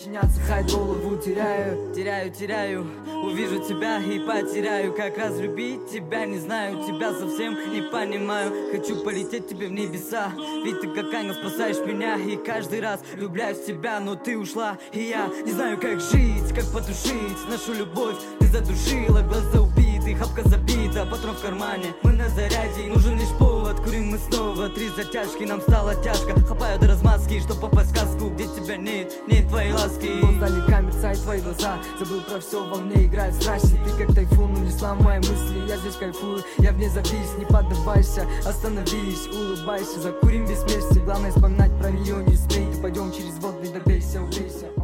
подчиняться, хай голову теряю. Теряю, увижу тебя и потеряю. Как разлюбить тебя, не знаю, тебя совсем не понимаю. Хочу полететь тебе в небеса, ведь ты как ангел спасаешь меня. И каждый раз влюбляюсь в тебя, но ты ушла, и я не знаю, как жить, как потушить нашу любовь. Ты задушила, глаза убиты, хапка забита, патрон в кармане. Мы на заряде, нужен лишь повод, курим мы снова. 3 затяжки, нам стало тяжко. Хапаю до размазки, чтоб попасть в сказку, где тебя нет твоей ласки. Далека мерцают твои глаза, забыл про все, во мне играет страсти. Ты как тайфун, унесла мои мысли, я здесь кайфую. Я вне завис, не поддавайся, остановись, улыбайся. Закурим без вместе, главное вспоминать про нее не смей. Пойдем через воду, добейся, убейся.